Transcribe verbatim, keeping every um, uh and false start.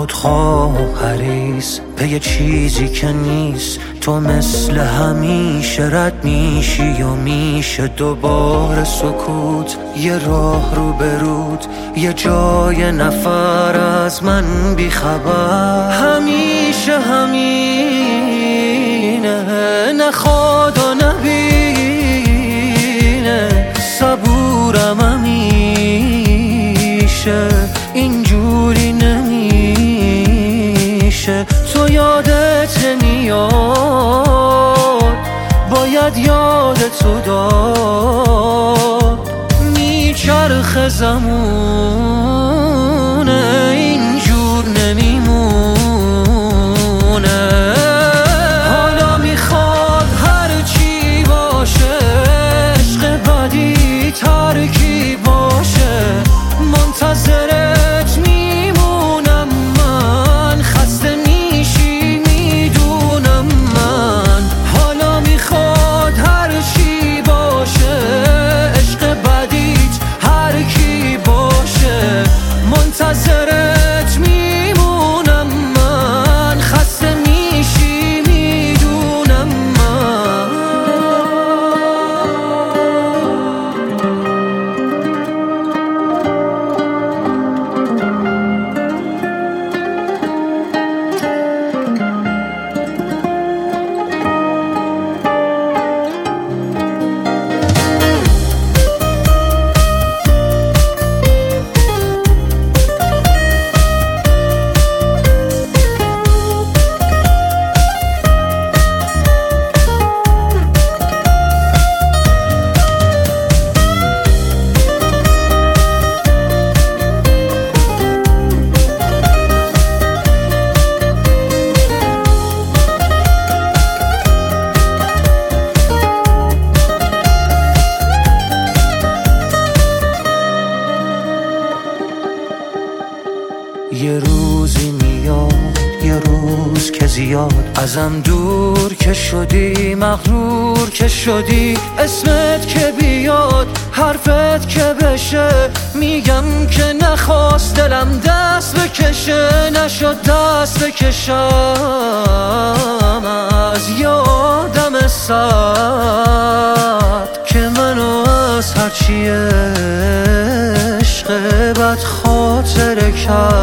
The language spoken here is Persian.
خودخواه حریص پی چیزی که نیست. تو مثل همیشه رد میشی و میشه دوباره سکوت. یه راه رو برود، یه جای نفر از من بیخبر. همیشه همینه، نخواد و نبینه. صبورم همیشه، اینجوری نمیشه. تو یادت نمیاد، باید یادتو داد. میچرخه زمونه، اینجور نمیمونه. حالا میخواد هر چی باشه، عشق بدی ترکی باشه. منتظرت میمونم من، خسته میشی میدونم من. حالا میخواد هر چی باشه، عشق بدیت هر کی باشه. منتظرت میمونم من، خسته میشی میدونم من. یه روزی میاد، یه روز که زیاد ازم دور که شدی، مغرور که شدی. اسمت که بیاد، حرفت که بشه، میگم که نخواست دلم دست بکشه. نشد دست بکشم از یادم سرد که منو از هرچی عشق بد خاطره کرد.